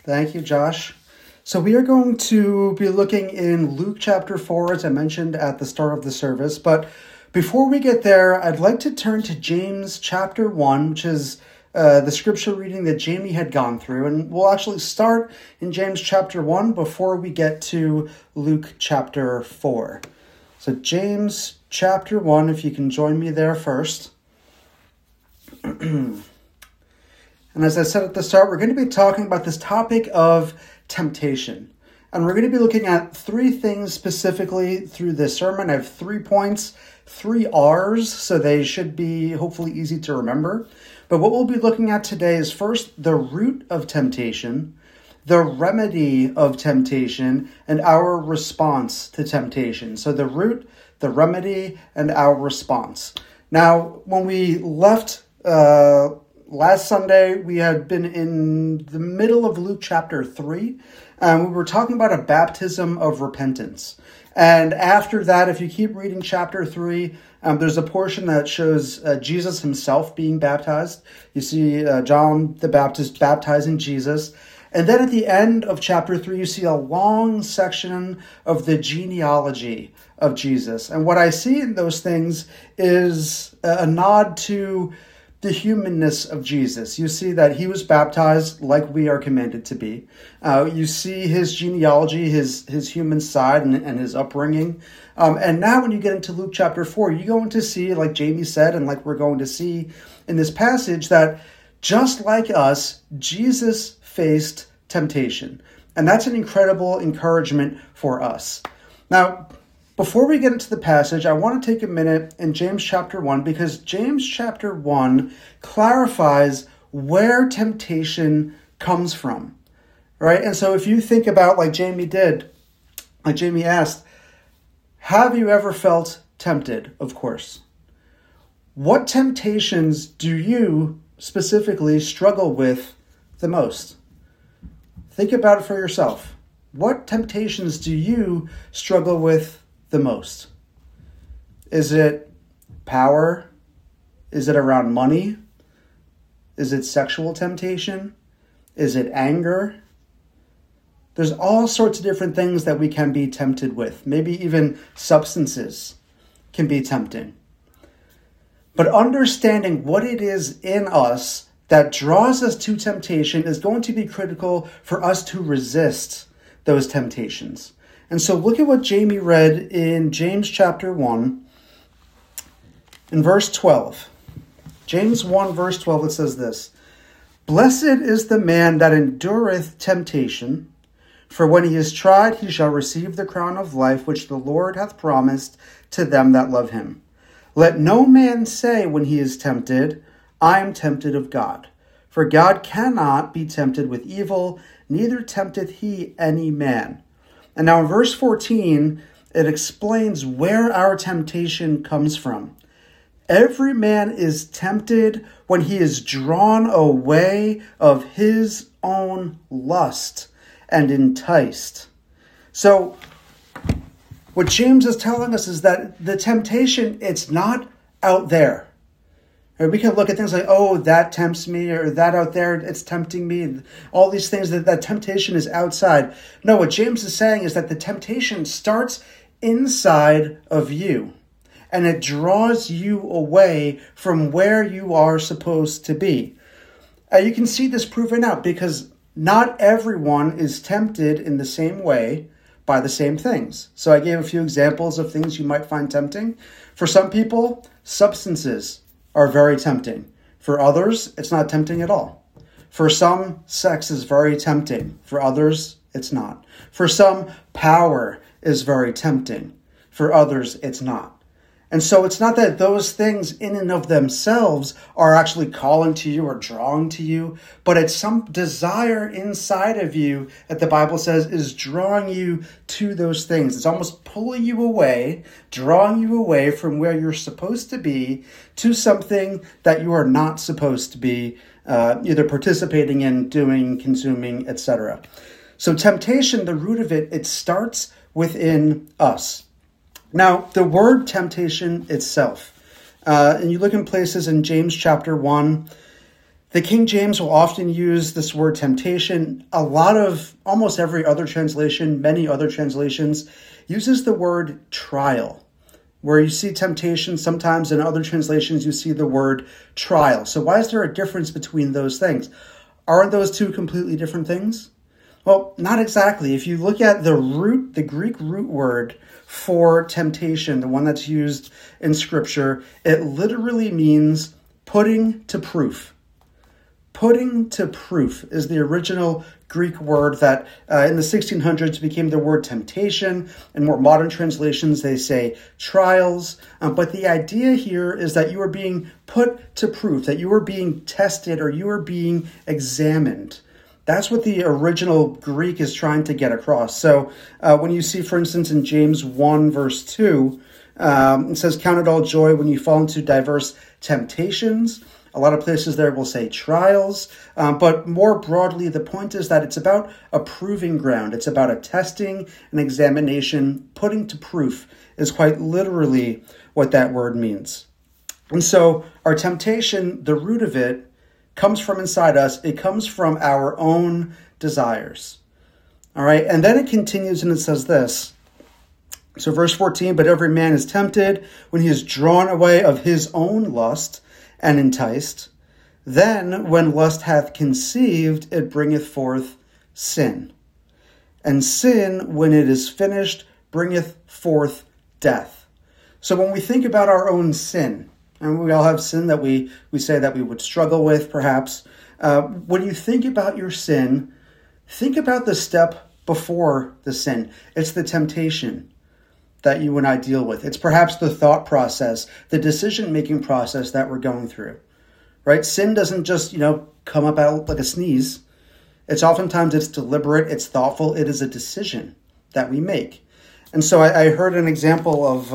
Thank you, Josh. So we are going to be looking in Luke chapter 4, as I mentioned at the start of the service. But before we get there, I'd like to turn to James chapter 1, which is the scripture reading that Jamie had gone through. And we'll actually start in James chapter 1 before we get to Luke chapter 4. So James chapter 1, if you can join me there first. And as I said at the start, we're going to be talking about this topic of temptation. And we're going to be looking at three things specifically through this sermon. I have 3 points, 3 R's, so they should be hopefully easy to remember. But what we'll be looking at today is first the root of temptation, the remedy of temptation, and our response to temptation. So the root, the remedy, and our response. Now, when we left last Sunday, we had been in the middle of Luke chapter 3. We were talking about a baptism of repentance. And after that, if you keep reading chapter 3, there's a portion that shows Jesus himself being baptized. You see John the Baptist baptizing Jesus. And then at the end of chapter 3, you see a long section of the genealogy of Jesus. And what I see in those things is a nod to the humanness of Jesus. You see that he was baptized like we are commanded to be. You see his genealogy, his human side and his upbringing. And now when you get into Luke chapter 4, you're going to see, like Jamie said, and like we're going to see in this passage, that just like us, Jesus faced temptation. And that's an incredible encouragement for us. Now, before we get into the passage, I want to take a minute in James chapter 1, because James chapter 1 clarifies where temptation comes from, right? And so if you think about, like Jamie did, like Jamie asked, have you ever felt tempted? Of course. What temptations do you specifically struggle with the most? Think about it for yourself. What temptations do you struggle with the most? Is it power? Is it around money? Is it sexual temptation? Is it anger? There's all sorts of different things that we can be tempted with. Maybe even substances can be tempting. But understanding what it is in us that draws us to temptation is going to be critical for us to resist those temptations. And so look at what Jamie read in James chapter 1, in verse 12. James 1, verse 12, it says this: "Blessed is the man that endureth temptation, for when he is tried, he shall receive the crown of life which the Lord hath promised to them that love him. Let no man say when he is tempted, I am tempted of God. For God cannot be tempted with evil, neither tempteth he any man." And now in verse 14, it explains where our temptation comes from. Every man is tempted when he is drawn away of his own lust and enticed. So what James is telling us is that the temptation, it's not out there. Or we can look at things like, oh, that tempts me, or that out there, it's tempting me. All these things, that temptation is outside. No, what James is saying is that the temptation starts inside of you. And it draws you away from where you are supposed to be. You can see this proven out because not everyone is tempted in the same way by the same things. So I gave a few examples of things you might find tempting. For some people, substances are very tempting. For others, it's not tempting at all. For some, sex is very tempting. For others, it's not. For some, power is very tempting. For others, it's not. And so it's not that those things in and of themselves are actually calling to you or drawing to you, but it's some desire inside of you that the Bible says is drawing you to those things. It's almost pulling you away, drawing you away from where you're supposed to be to something that you are not supposed to be either participating in, doing, consuming, etc. So temptation, the root of it, it starts within us. Now, the word temptation itself, and you look in places in James chapter 1, The King James will often use this word temptation. Almost every other translation, many other translations, uses the word trial. Where you see temptation, sometimes in other translations you see the word trial. So why is there a difference between those things? Aren't those two completely different things? Well, not exactly. If you look at the Greek root word for temptation, the one that's used in Scripture, it literally means putting to proof. Putting to proof is the original Greek word that in the 1600s became the word temptation. In more modern translations, they say trials. But the idea here is that you are being put to proof, that you are being tested or you are being examined. That's what the original Greek is trying to get across. So when you see, for instance, in James 1, verse 2, it says, "Count it all joy when you fall into diverse temptations." A lot of places there will say trials, but more broadly, the point is that it's about a proving ground. It's about a testing, an examination, putting to proof is quite literally what that word means. And so our temptation, the root of it, comes from inside us. It comes from our own desires. All right, and then it continues and it says this. So verse 14, "But every man is tempted when he is drawn away of his own lust, and enticed. Then, when lust hath conceived, it bringeth forth sin. And sin, when it is finished, bringeth forth death." So when we think about our own sin, and we all have sin that we say that we would struggle with, perhaps, when you think about your sin, think about the step before the sin. It's the temptation that you and I deal with. It's perhaps the thought process, the decision-making process that we're going through, right? Sin doesn't just, come up out like a sneeze. It's deliberate, it's thoughtful, it is a decision that we make. And so I heard an example of,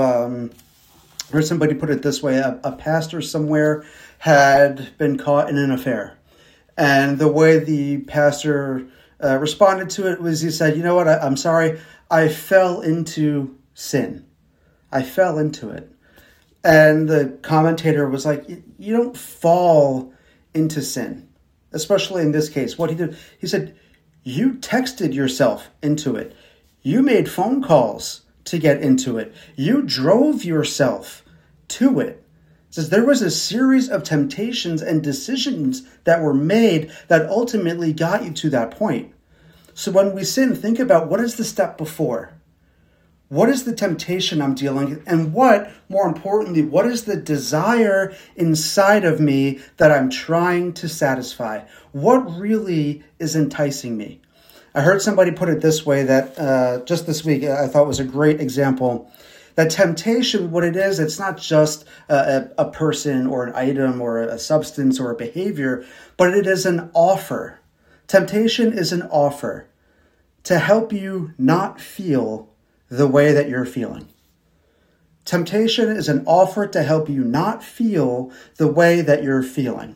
heard somebody put it this way, a pastor somewhere had been caught in an affair. And the way the pastor responded to it was he said, "You know what, I'm sorry, I fell into sin. I fell into it." And the commentator was like, "You don't fall into sin," especially in this case. What he did, he said, "You texted yourself into it. You made phone calls to get into it. You drove yourself to it." It says there was a series of temptations and decisions that were made that ultimately got you to that point. So when we sin, think about what is the step before? What is the temptation I'm dealing with? And more importantly, what is the desire inside of me that I'm trying to satisfy? What really is enticing me? I heard somebody put it this way that just this week I thought was a great example. That temptation, what it is, it's not just a person or an item or a substance or a behavior, but it is an offer. Temptation is an offer to help you not feel the way that you're feeling. Temptation is an offer to help you not feel the way that you're feeling.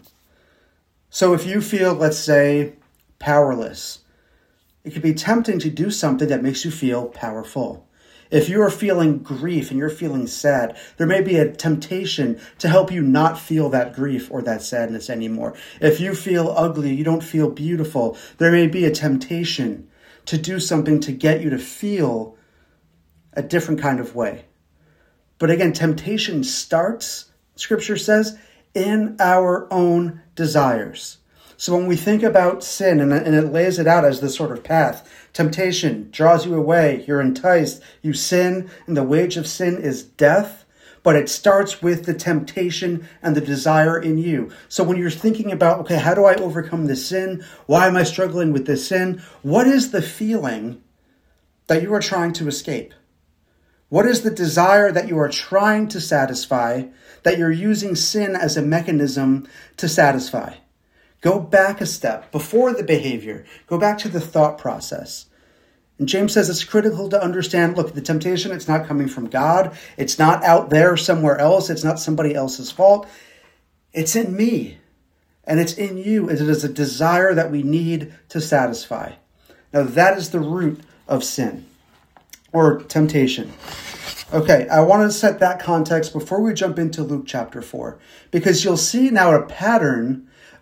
So if you feel, let's say, powerless, it could be tempting to do something that makes you feel powerful. If you are feeling grief and you're feeling sad, there may be a temptation to help you not feel that grief or that sadness anymore. If you feel ugly, you don't feel beautiful, there may be a temptation to do something to get you to feel a different kind of way. But again, temptation starts, Scripture says, in our own desires. So when we think about sin, and it lays it out as this sort of path, temptation draws you away, you're enticed, you sin, and the wage of sin is death, but it starts with the temptation and the desire in you. So when you're thinking about, okay, how do I overcome this sin? Why am I struggling with this sin? What is the feeling that you are trying to escape? What is the desire that you are trying to satisfy, that you're using sin as a mechanism to satisfy? Go back a step before the behavior. Go back to the thought process. And James says it's critical to understand, look, the temptation, it's not coming from God. It's not out there somewhere else. It's not somebody else's fault. It's in me. And it's in you. It is a desire that we need to satisfy. Now that is the root of sin or temptation. Okay, I want to set that context before we jump into Luke chapter 4, because you'll see now a pattern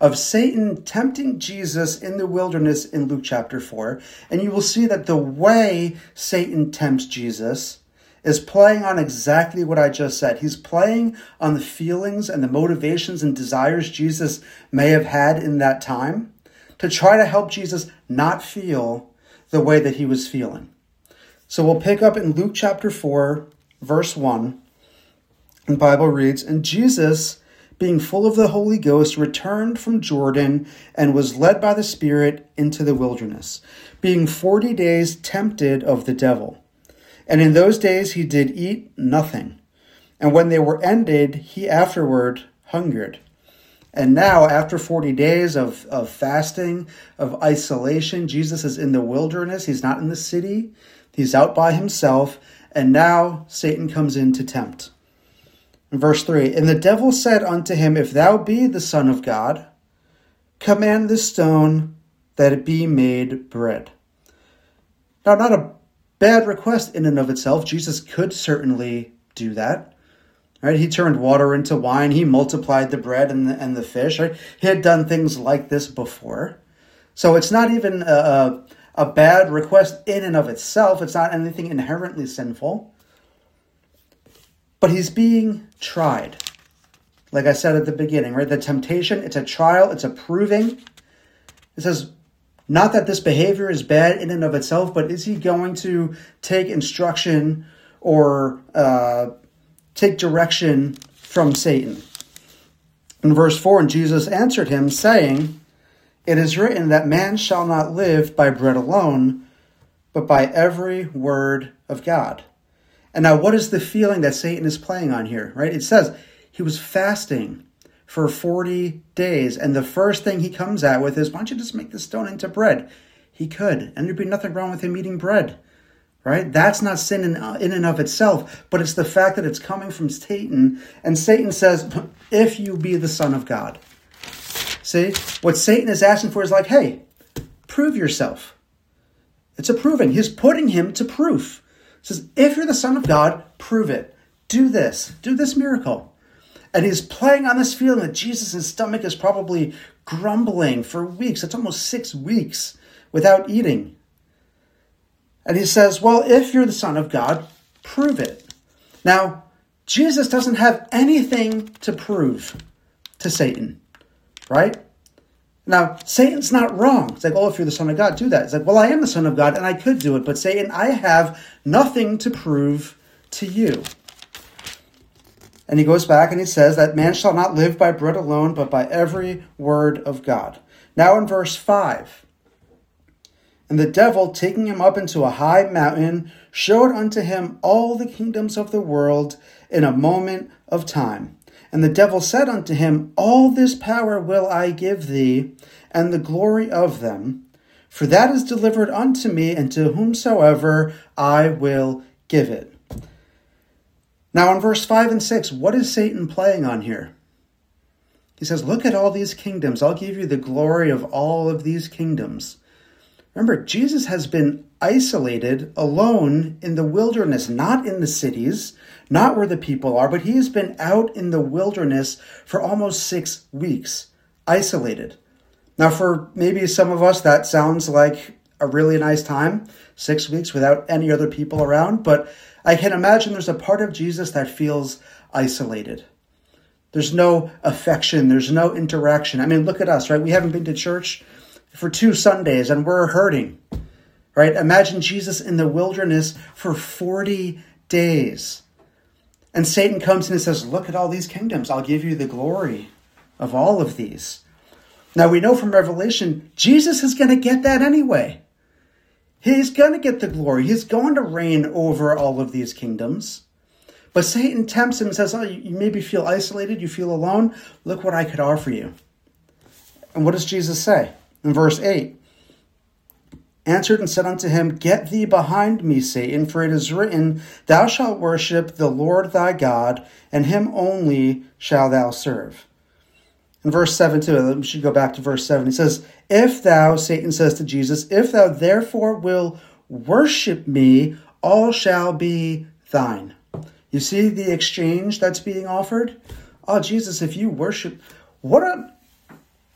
of Satan tempting Jesus in the wilderness in Luke chapter 4. And you will see that the way Satan tempts Jesus is playing on exactly what I just said. He's playing on the feelings and the motivations and desires Jesus may have had in that time to try to help Jesus not feel the way that he was feeling. So we'll pick up in Luke chapter 4, verse 1. The Bible reads, "And Jesus, being full of the Holy Ghost, returned from Jordan and was led by the Spirit into the wilderness, being 40 days tempted of the devil. And in those days he did eat nothing. And when they were ended, he afterward hungered." And now, after 40 days of fasting, of isolation, Jesus is in the wilderness. He's not in the city. He's out by himself. And now Satan comes in to tempt. In verse 3, "And the devil said unto him, If thou be the Son of God, command this stone that it be made bread." Now, not a bad request in and of itself. Jesus could certainly do that. Right? He turned water into wine. He multiplied the bread and the fish. Right? He had done things like this before. So it's not even a bad request in and of itself. It's not anything inherently sinful. But he's being tried. Like I said at the beginning, right? The temptation, it's a trial. It's a proving. It says, not that this behavior is bad in and of itself, but is he going to take instruction or take direction from Satan? In verse 4, "And Jesus answered him, saying, It is written that man shall not live by bread alone, but by every word of God." And now what is the feeling that Satan is playing on here, right? It says he was fasting for 40 days. And the first thing he comes out with is, why don't you just make this stone into bread? He could. And there'd be nothing wrong with him eating bread, right? That's not sin in and of itself, but it's the fact that it's coming from Satan. And Satan says, if you be the Son of God. See, what Satan is asking for is like, hey, prove yourself. It's a proving. He's putting him to proof. He says, if you're the Son of God, prove it. Do this miracle. And he's playing on this feeling that Jesus' stomach is probably grumbling for weeks. It's almost 6 weeks without eating. And he says, well, if you're the Son of God, prove it. Now, Jesus doesn't have anything to prove to Satan, right? Now, Satan's not wrong. It's like, oh, if you're the Son of God, do that. It's like, well, I am the Son of God, and I could do it. But Satan, I have nothing to prove to you. And he goes back and he says that man shall not live by bread alone, but by every word of God. Now in verse 5, "And the devil, taking him up into a high mountain, showed unto him all the kingdoms of the world in a moment of time. And the devil said unto him, All this power will I give thee, and the glory of them. For that is delivered unto me, and to whomsoever I will give it." Now in verse 5 and 6, what is Satan playing on here? He says, look at all these kingdoms. I'll give you the glory of all of these kingdoms. Remember, Jesus has been isolated, alone in the wilderness, not in the cities, not where the people are, but he has been out in the wilderness for almost 6 weeks, isolated. Now for maybe some of us, that sounds like a really nice time, 6 weeks without any other people around, but I can imagine there's a part of Jesus that feels isolated. There's no affection. There's no interaction. I mean, look at us, right? We haven't been to church for 2 Sundays and we're hurting, right? Imagine Jesus in the wilderness for 40 days. And Satan comes in and says, look at all these kingdoms. I'll give you the glory of all of these. Now we know from Revelation, Jesus is going to get that anyway. He's going to get the glory. He's going to reign over all of these kingdoms. But Satan tempts him and says, oh, you maybe feel isolated, you feel alone. Look what I could offer you. And what does Jesus say? In verse 8, "Answered and said unto him, Get thee behind me, Satan, for it is written, Thou shalt worship the Lord thy God, and him only shalt thou serve." In verse 7 too, we should go back to verse 7. It says, "If thou," Satan says to Jesus, "if thou therefore will worship me, all shall be thine." You see the exchange that's being offered? Oh, Jesus, if you worship, what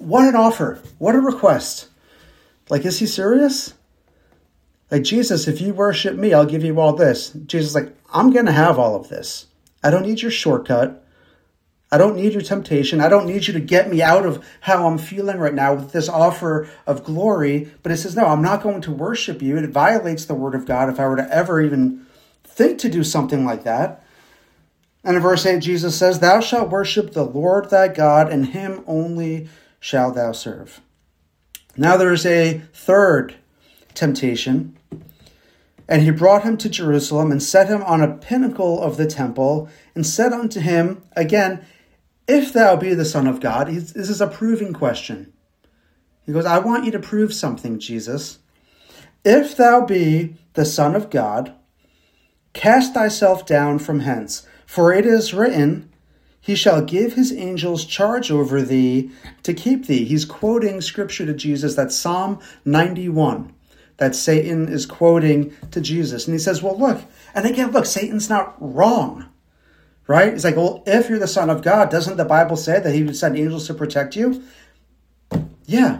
what an offer. What a request. Like, is he serious? Like, Jesus, if you worship me, I'll give you all this. Jesus is like, I'm going to have all of this. I don't need your shortcut. I don't need your temptation. I don't need you to get me out of how I'm feeling right now with this offer of glory. But it says, no, I'm not going to worship you. It violates the word of God if I were to ever even think to do something like that. And in verse 8, Jesus says, thou shalt worship the Lord thy God, and him only shalt thou serve. Now there's a third temptation. And he brought him to Jerusalem and set him on a pinnacle of the temple and said unto him, again, if thou be the Son of God. This is a proving question. He goes, I want you to prove something, Jesus. If thou be the Son of God, cast thyself down from hence. For it is written, he shall give his angels charge over thee to keep thee. He's quoting scripture to Jesus. That's Psalm 91 that Satan is quoting to Jesus. And he says, well, look. And again, look, Satan's not wrong. Right? He's like, well, if you're the Son of God, doesn't the Bible say that he would send angels to protect you? Yeah.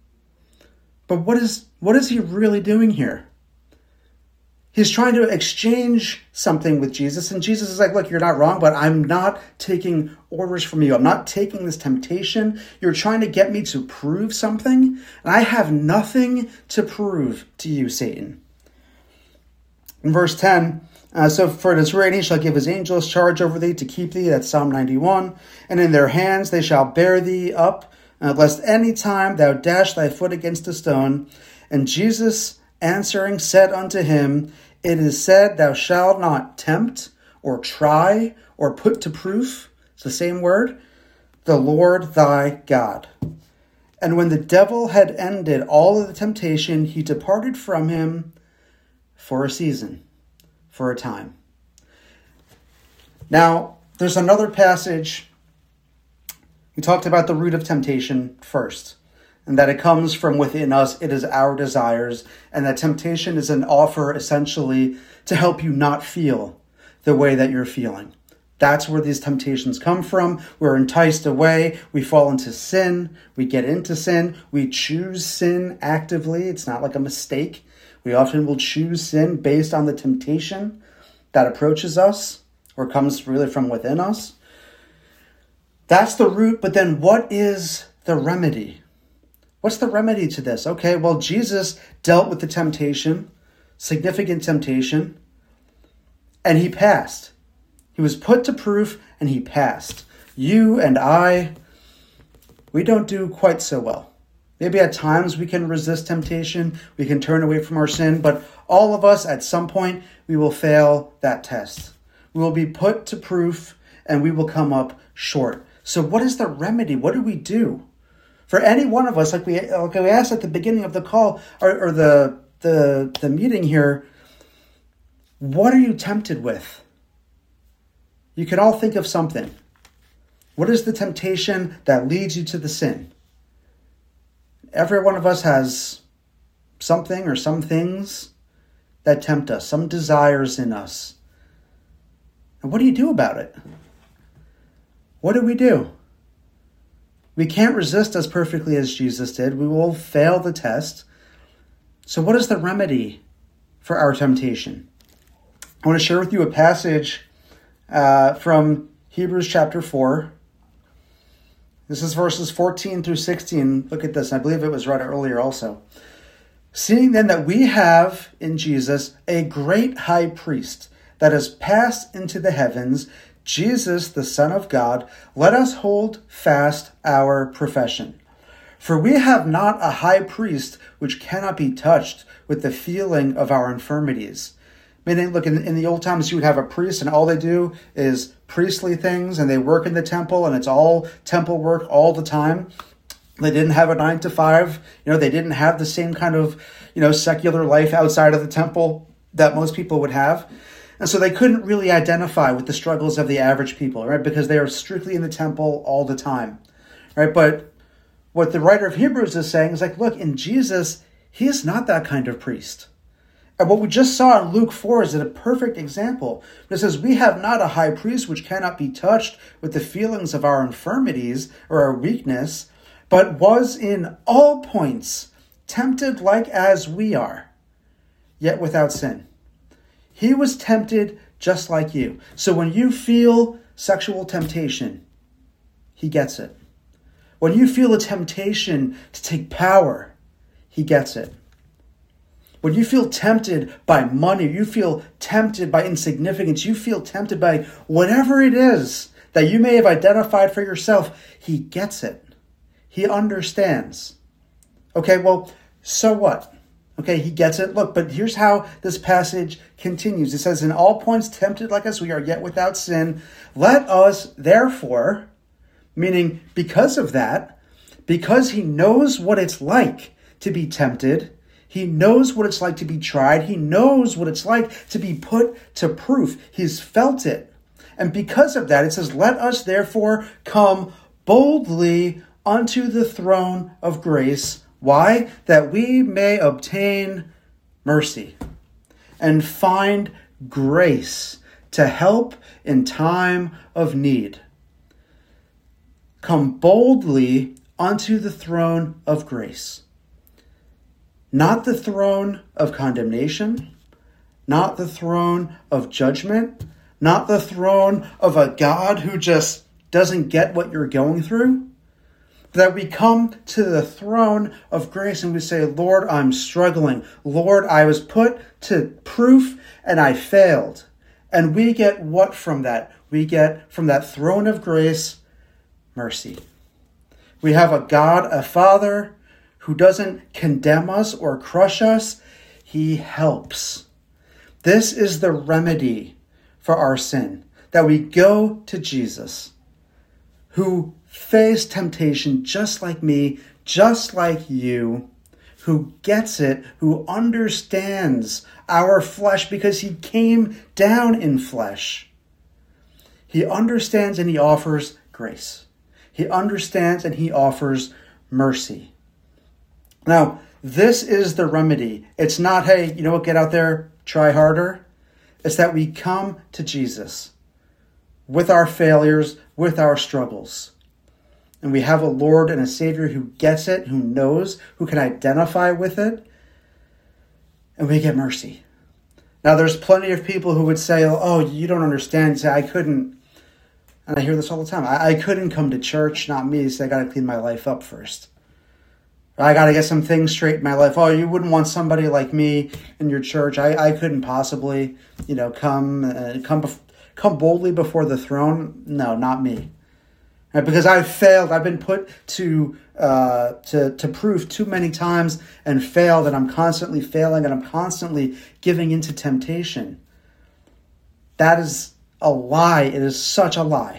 But what is he really doing here? He's trying to exchange something with Jesus. And Jesus is like, look, you're not wrong, but I'm not taking orders from you. I'm not taking this temptation. You're trying to get me to prove something. And I have nothing to prove to you, Satan. In verse 10, so for it is written, he shall give his angels charge over thee to keep thee. That's Psalm 91. And in their hands they shall bear thee up, lest any time thou dash thy foot against a stone. And Jesus answering said unto him, it is said, thou shalt not tempt or try or put to proof, it's the same word, the Lord thy God. And when the devil had ended all of the temptation, he departed from him for a season, for a time. Now, there's another passage. We talked about the root of temptation first, and that it comes from within us. It is our desires, and that temptation is an offer essentially to help you not feel the way that you're feeling. That's where these temptations come from. We're enticed away. We fall into sin. We get into sin. We choose sin actively. It's not like a mistake. We often will choose sin based on the temptation that approaches us or comes really from within us. That's the root, but then what is the remedy? What's the remedy to this? Okay, well, Jesus dealt with the temptation, significant temptation, and he passed. He was put to proof and he passed. You and I, we don't do quite so well. Maybe at times we can resist temptation, we can turn away from our sin, but all of us at some point, we will fail that test. We will be put to proof and we will come up short. So what is the remedy? What do we do? For any one of us, like we asked at the beginning of the call or the meeting here, what are you tempted with? You can all think of something. What is the temptation that leads you to the sin? Every one of us has something or some things that tempt us, some desires in us. And what do you do about it? What do we do? We can't resist as perfectly as Jesus did. We will fail the test. So what is the remedy for our temptation? I want to share with you a passage from Hebrews chapter 4. This is verses 14 through 16. Look at this. I believe it was read earlier also. Seeing then that we have in Jesus a great high priest that has passed into the heavens, Jesus, the Son of God, let us hold fast our profession. For we have not a high priest which cannot be touched with the feeling of our infirmities. Meaning, look, in the old times, you would have a priest, and all they do is priestly things, and they work in the temple, and it's all temple work all the time. They didn't have a 9 to 5. They didn't have the same kind of, secular life outside of the temple that most people would have. And so they couldn't really identify with the struggles of the average people, right? Because they are strictly in the temple all the time, right? But what the writer of Hebrews is saying is like, look, in Jesus, he is not that kind of priest. And what we just saw in Luke 4 is a perfect example. It says, we have not a high priest which cannot be touched with the feelings of our infirmities or our weakness, but was in all points tempted like as we are, yet without sin. He was tempted just like you. So when you feel sexual temptation, he gets it. When you feel a temptation to take power, he gets it. When you feel tempted by money, you feel tempted by insignificance, you feel tempted by whatever it is that you may have identified for yourself, he gets it. He understands. Okay, well, so what? Okay, he gets it. Look, but here's how this passage continues. It says, in all points tempted like as we are, yet without sin. Let us, therefore, meaning because of that, because he knows what it's like to be tempted, he knows what it's like to be tried, he knows what it's like to be put to proof. He's felt it. And because of that, it says, let us therefore come boldly unto the throne of grace. Why? That we may obtain mercy and find grace to help in time of need. Come boldly unto the throne of grace. Not the throne of condemnation, not the throne of judgment, not the throne of a God who just doesn't get what you're going through. That we come to the throne of grace and we say, Lord, I'm struggling. Lord, I was put to proof and I failed. And we get what from that? We get from that throne of grace, mercy. We have a God, a Father, who doesn't condemn us or crush us. He helps. This is the remedy for our sin, that we go to Jesus, who faced temptation just like me, just like you, who gets it, who understands our flesh because he came down in flesh. He understands and he offers grace. He understands and he offers mercy. Now, this is the remedy. It's not, hey, you know what, get out there, try harder. It's that we come to Jesus with our failures, with our struggles. And we have a Lord and a Savior who gets it, who knows, who can identify with it. And we get mercy. Now, there's plenty of people who would say, oh, you don't understand. You say, I couldn't. And I hear this all the time. I couldn't come to church, not me, so I got to clean my life up first. I got to get some things straight in my life. Oh, you wouldn't want somebody like me in your church. I couldn't possibly, come boldly before the throne. No, not me. Right? Because I've failed. I've been put to proof too many times and failed, and I'm constantly failing, and I'm constantly giving into temptation. That is a lie. It is such a lie.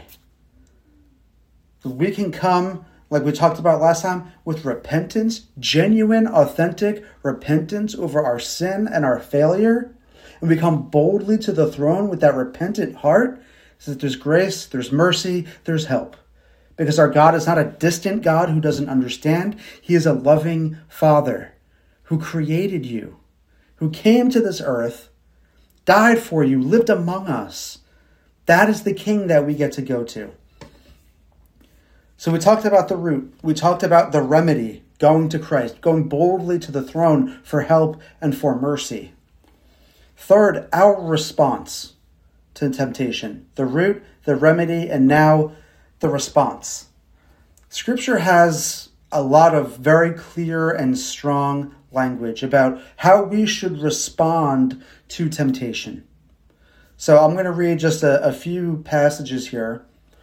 We can come, like we talked about last time, with repentance, genuine, authentic repentance over our sin and our failure, and we come boldly to the throne with that repentant heart, so that there's grace, there's mercy, there's help. Because our God is not a distant God who doesn't understand. He is a loving Father who created you, who came to this earth, died for you, lived among us. That is the King that we get to go to. So we talked about the root. We talked about the remedy, going to Christ, going boldly to the throne for help and for mercy. Third, our response to temptation. The root, the remedy, and now the response. Scripture has a lot of very clear and strong language about how we should respond to temptation. So I'm going to read just a few passages here.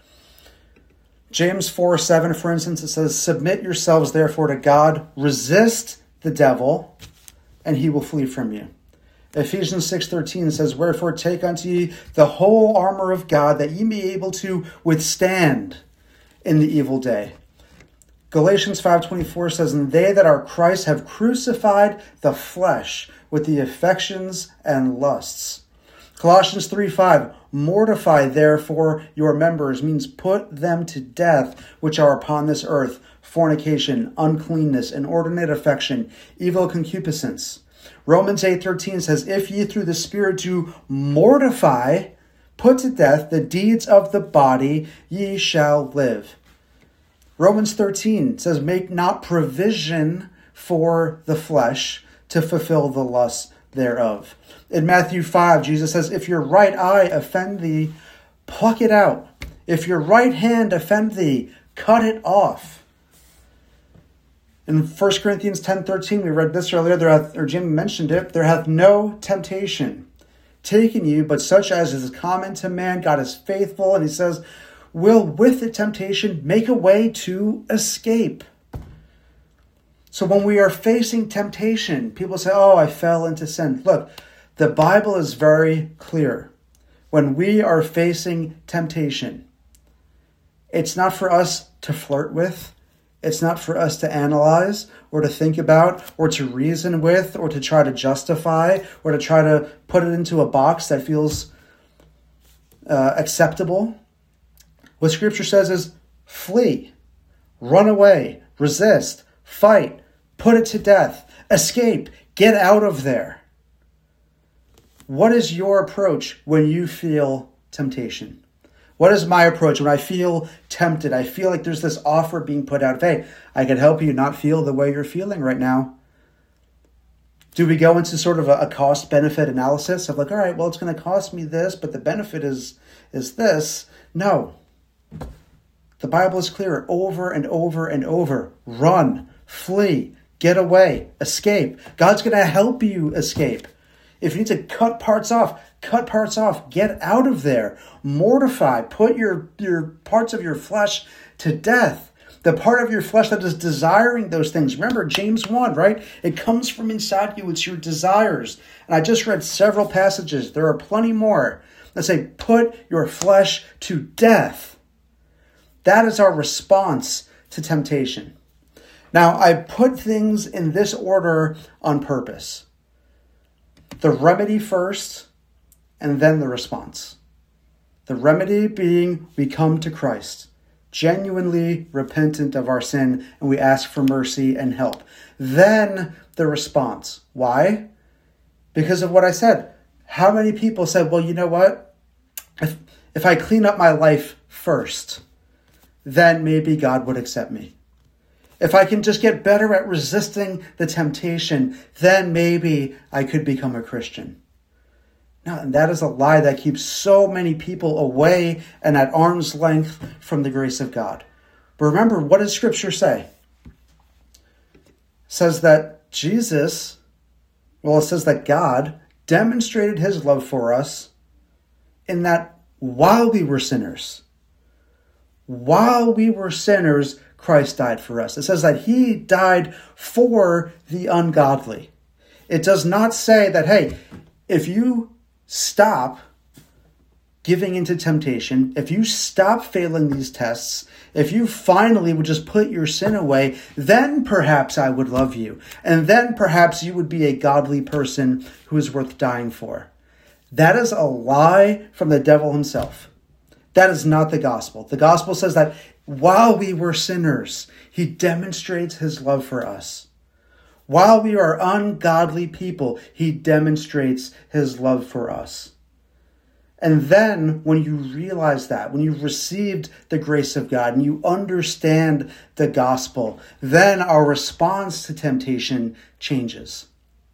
James 4:7, for instance, it says, submit yourselves therefore to God, resist the devil, and he will flee from you. Ephesians 6:13 says, wherefore take unto ye the whole armor of God, that ye may be able to withstand in the evil day. Galatians 5:24 says, and they that are Christ have crucified the flesh with the affections and lusts. Colossians 3:5, mortify therefore your members, means put them to death, which are upon this earth, fornication, uncleanness, inordinate affection, evil concupiscence. Romans 8:13 says, if ye through the Spirit do mortify, put to death the deeds of the body, ye shall live. Romans 13 says, make not provision for the flesh to fulfill the lusts thereof. In Matthew 5, Jesus says, if your right eye offend thee, pluck it out. If your right hand offend thee, cut it off. In 1 Corinthians 10:13, we read this earlier, Jim mentioned it, there hath no temptation taken you, but such as is common to man. God is faithful, and he says, will with the temptation make a way to escape. So when we are facing temptation, people say, oh, I fell into sin. Look, the Bible is very clear. When we are facing temptation, it's not for us to flirt with. It's not for us to analyze or to think about or to reason with or to try to justify or to try to put it into a box that feels acceptable. What Scripture says is flee, run away, resist, fight, put it to death, escape, get out of there. What is your approach when you feel temptation? What is my approach when I feel tempted? I feel like there's this offer being put out. Hey, I can help you not feel the way you're feeling right now. Do we go into sort of a cost-benefit analysis of like, all right, well, it's going to cost me this, but the benefit is this? No. The Bible is clear over and over and over. Run, flee, get away, escape. God's going to help you escape. If you need to cut parts off, get out of there. Mortify, put your parts of your flesh to death. The part of your flesh that is desiring those things. Remember James 1, right? It comes from inside you. It's your desires. And I just read several passages. There are plenty more that say, put your flesh to death. That is our response to temptation. Now, I put things in this order on purpose. The remedy first, and then the response. The remedy being we come to Christ, genuinely repentant of our sin, and we ask for mercy and help. Then the response. Why? Because of what I said. How many people said, well, you know what? If I clean up my life first, then maybe God would accept me. If I can just get better at resisting the temptation, then maybe I could become a Christian. No, and that is a lie that keeps so many people away and at arm's length from the grace of God. But remember, what does Scripture say? It says that it says that God demonstrated his love for us in that while we were sinners, Christ died for us. It says that he died for the ungodly. It does not say that, hey, if you stop giving into temptation, if you stop failing these tests, if you finally would just put your sin away, then perhaps I would love you. And then perhaps you would be a godly person who is worth dying for. That is a lie from the devil himself. That is not the gospel. The gospel says that while we were sinners, he demonstrates his love for us. While we are ungodly people, he demonstrates his love for us. And then when you realize that, when you've received the grace of God and you understand the gospel, then our response to temptation changes.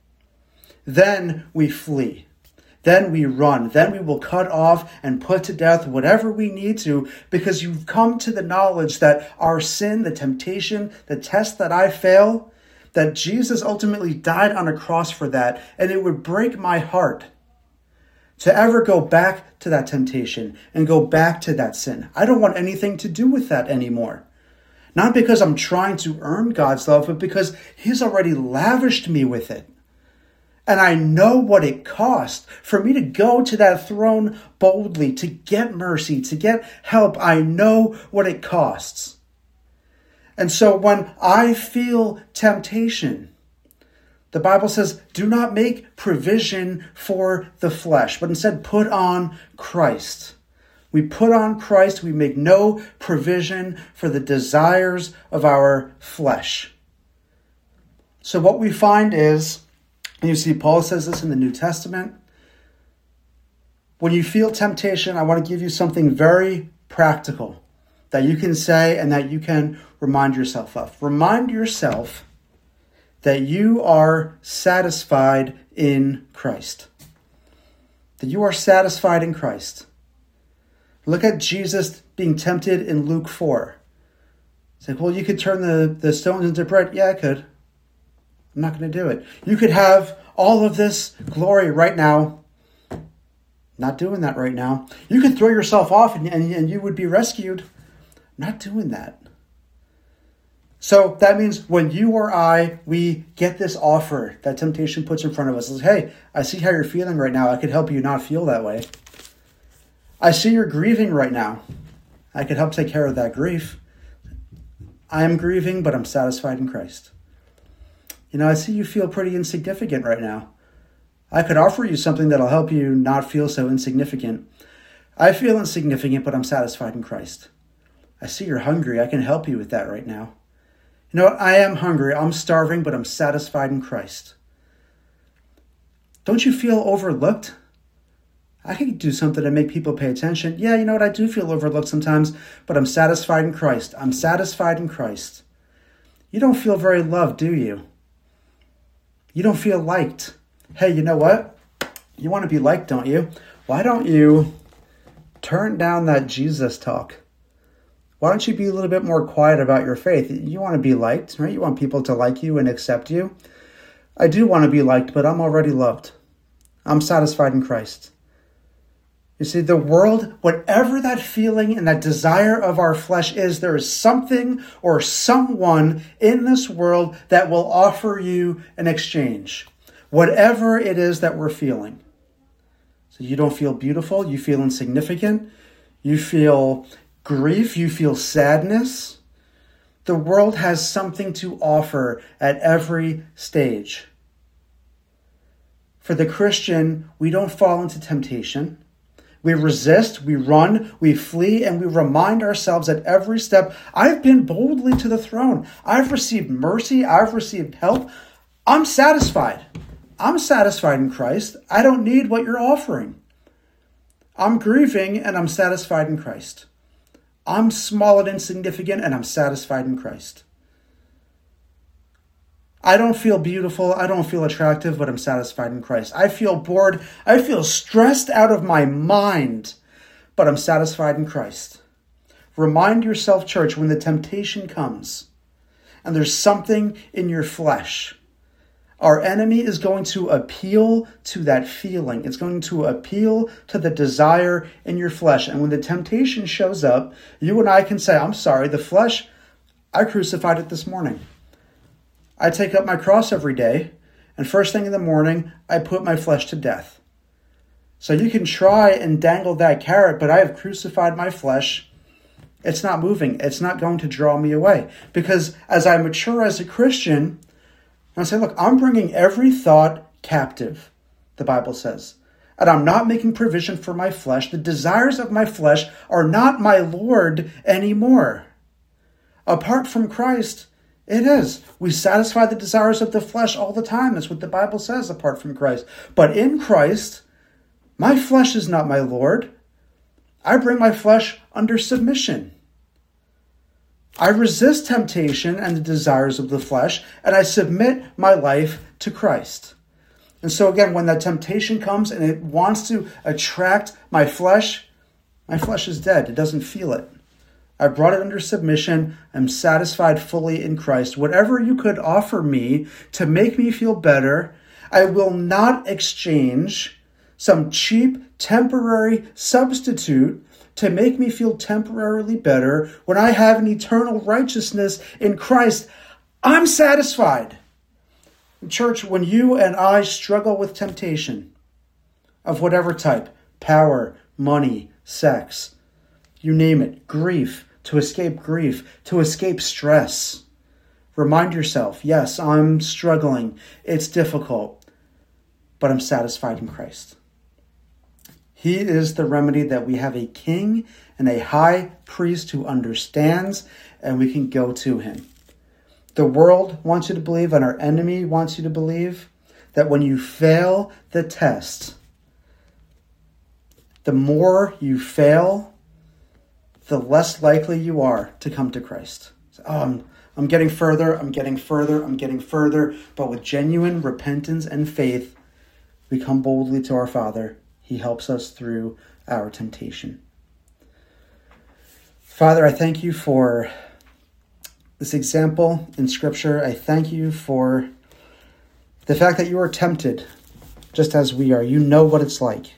Then we flee. Then we run. Then we will cut off and put to death whatever we need to, because you've come to the knowledge that our sin, the temptation, the test that I fail, that Jesus ultimately died on a cross for that, and it would break my heart to ever go back to that temptation and go back to that sin. I don't want anything to do with that anymore. Not because I'm trying to earn God's love, but because he's already lavished me with it. And I know what it cost for me to go to that throne boldly, to get mercy, to get help. I know what it costs. And so when I feel temptation, the Bible says, do not make provision for the flesh, but instead put on Christ. We put on Christ. We make no provision for the desires of our flesh. So what we find is, and you see, Paul says this in the New Testament. When you feel temptation, I want to give you something very practical that you can say and that you can remind yourself of. Remind yourself that you are satisfied in Christ. That you are satisfied in Christ. Look at Jesus being tempted in Luke 4. It's like, well, you could turn the stones into bread. Yeah, I could. I'm not going to do it. You could have all of this glory right now. Not doing that right now. You could throw yourself off and you would be rescued. Not doing that. So that means when you or I, we get this offer that temptation puts in front of us. It's like, hey, I see how you're feeling right now. I could help you not feel that way. I see you're grieving right now. I could help take care of that grief. I am grieving, but I'm satisfied in Christ. I see you feel pretty insignificant right now. I could offer you something that'll help you not feel so insignificant. I feel insignificant, but I'm satisfied in Christ. I see you're hungry. I can help you with that right now. You know what? I am hungry. I'm starving, but I'm satisfied in Christ. Don't you feel overlooked? I can do something to make people pay attention. Yeah, you know what? I do feel overlooked sometimes, but I'm satisfied in Christ. I'm satisfied in Christ. You don't feel very loved, do you? You don't feel liked. Hey, you know what? You want to be liked, don't you? Why don't you turn down that Jesus talk? Why don't you be a little bit more quiet about your faith? You want to be liked, right? You want people to like you and accept you. I do want to be liked, but I'm already loved. I'm satisfied in Christ. You see, the world, whatever that feeling and that desire of our flesh is, there is something or someone in this world that will offer you an exchange. Whatever it is that we're feeling. So you don't feel beautiful, you feel insignificant, you feel grief, you feel sadness. The world has something to offer at every stage. For the Christian, we don't fall into temptation. We resist, we run, we flee, and we remind ourselves at every step, I've been boldly to the throne. I've received mercy. I've received help. I'm satisfied. I'm satisfied in Christ. I don't need what you're offering. I'm grieving and I'm satisfied in Christ. I'm small and insignificant and I'm satisfied in Christ. I don't feel beautiful. I don't feel attractive, but I'm satisfied in Christ. I feel bored. I feel stressed out of my mind, but I'm satisfied in Christ. Remind yourself, church, when the temptation comes and there's something in your flesh, our enemy is going to appeal to that feeling. It's going to appeal to the desire in your flesh. And when the temptation shows up, you and I can say, I'm sorry, the flesh, I crucified it this morning. I take up my cross every day, and first thing in the morning, I put my flesh to death. So you can try and dangle that carrot, but I have crucified my flesh. It's not moving. It's not going to draw me away. Because as I mature as a Christian, I say, look, I'm bringing every thought captive, the Bible says. And I'm not making provision for my flesh. The desires of my flesh are not my Lord anymore. Apart from Christ, it is. We satisfy the desires of the flesh all the time. That's what the Bible says apart from Christ. But in Christ, my flesh is not my Lord. I bring my flesh under submission. I resist temptation and the desires of the flesh, and I submit my life to Christ. And so again, when that temptation comes and it wants to attract my flesh is dead. It doesn't feel it. I brought it under submission. I'm satisfied fully in Christ. Whatever you could offer me to make me feel better, I will not exchange some cheap, temporary substitute to make me feel temporarily better when I have an eternal righteousness in Christ. I'm satisfied. Church, when you and I struggle with temptation of whatever type, power, money, sex, you name it, grief, to escape stress. Remind yourself, yes, I'm struggling. It's difficult, but I'm satisfied in Christ. He is the remedy that we have a king and a high priest who understands, and we can go to him. The world wants you to believe, and our enemy wants you to believe, that when you fail the test, the more you fail, the less likely you are to come to Christ. I'm getting further, I'm getting further, I'm getting further. But with genuine repentance and faith, we come boldly to our Father. He helps us through our temptation. Father, I thank you for this example in Scripture. I thank you for the fact that you are tempted just as we are. You know what it's like.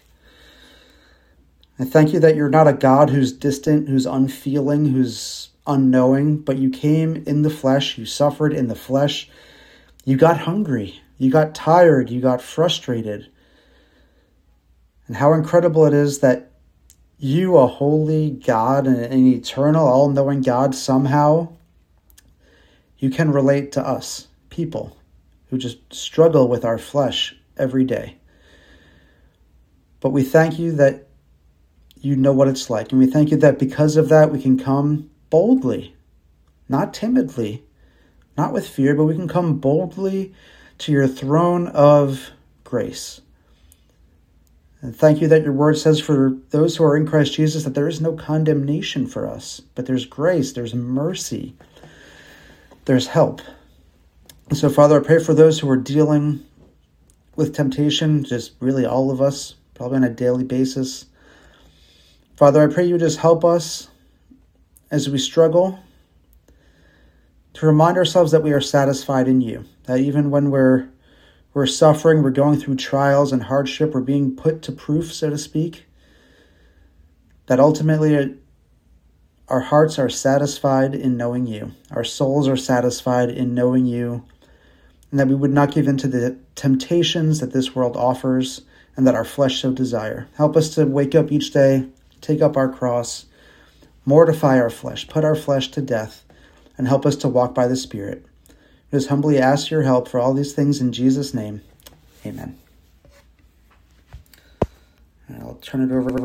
I thank you that you're not a God who's distant, who's unfeeling, who's unknowing, but you came in the flesh, you suffered in the flesh, you got hungry, you got tired, you got frustrated. And how incredible it is that you, a holy God and an eternal, all-knowing God, somehow you can relate to us, people who just struggle with our flesh every day. But we thank you that you know what it's like. And we thank you that because of that, we can come boldly, not timidly, not with fear, but we can come boldly to your throne of grace. And thank you that your word says for those who are in Christ Jesus that there is no condemnation for us, but there's grace, there's mercy, there's help. And so, Father, I pray for those who are dealing with temptation, just really all of us, probably on a daily basis. Father, I pray you just help us as we struggle to remind ourselves that we are satisfied in you, that even when we're suffering, we're going through trials and hardship, we're being put to proof, so to speak, that ultimately our hearts are satisfied in knowing you. Our souls are satisfied in knowing you, and that we would not give in to the temptations that this world offers and that our flesh so desire. Help us to wake up each day, take up our cross, mortify our flesh, put our flesh to death, and help us to walk by the Spirit. We just humbly ask your help for all these things in Jesus' name. Amen. And I'll turn it over